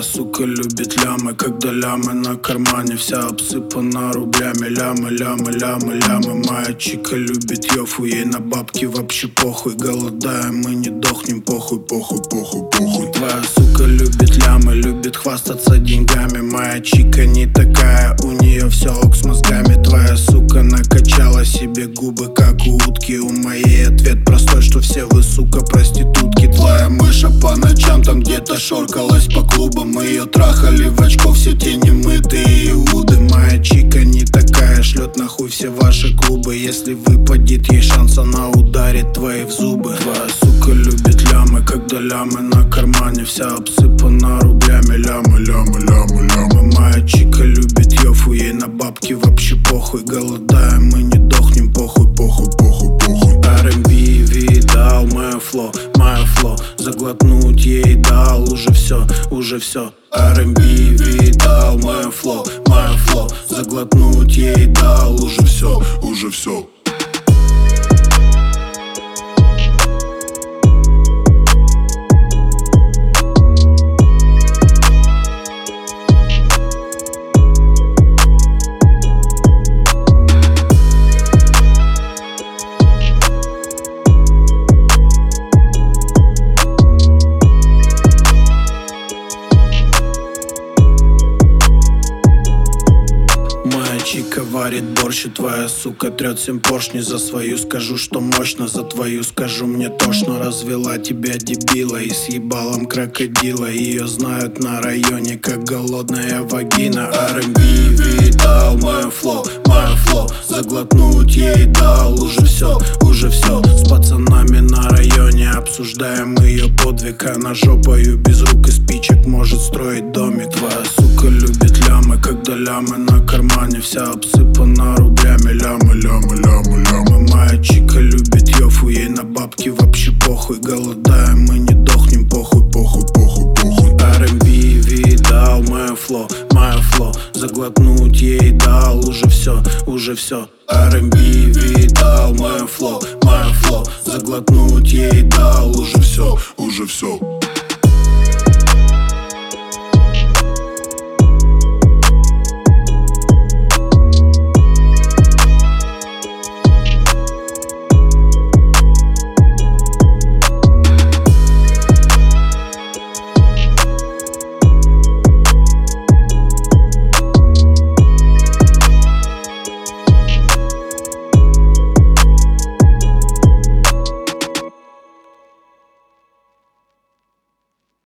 Твоя сука любит лямы, когда лямы на кармане, вся обсыпана рублями. Лямы, лямы, лямы, лямы. Моя чика любит йофу, ей на бабки вообще похуй. Голодаем, мы не дохнем, похуй, похуй, похуй, похуй. Твоя сука любит лямы, любит хвастаться деньгами. Моя чика не такая, у нее все ок с мозгами. Твоя сука накачала себе губы, как у утки. У моей ответ простой, что все вы, сука, проститутки. Твоя мыша по ночам там где-то шоркалась по клубам. Мы ее трахали в очко, все те немытые иуды. Моя чика не такая, шлет нахуй все ваши клубы. Если выпадет ей шанс, она ударит твои в зубы. Твоя сука любит лямы, когда лямы на кармане, вся обсыпана рублями. Лямы, лямы, лямы, лямы. Моя чика любит йофу, ей на бабки вообще похуй. Голодаем, мы не дохнем, похуй, похуй, похуй, похуй. R&B видал мое фло, заглотнуть ей дал уже все, уже все. R&B видал мое фло, заглотнуть ей дал уже все, уже все. Чика варит борщ, и твоя сука трет 7 поршней. За свою скажу, что мощно, за твою скажу, мне тошно. Развела тебя дебила и с ебалом крокодила. Ее знают на районе как голодная вагина. R&B видал мое фло, заглотнуть ей дал уже все, уже все. С пацанами на районе обсуждаем ее подвиг. Она жопою без рук и спичек может строить домик. Твоя сука любит лямы, когда лямы на кармане, вся обсыпана рублями. Лямы, лямы, лямы, лямы. Моя чика любит йофу, ей на бабки вообще похуй. Голодаем, мы не дохнем, похуй, похуй, похуй, похуй. R&B видал мое фло, заглотнуть ей дал уже все, уже все. R&B видал мое фло, заглотнуть ей дал уже все, уже все.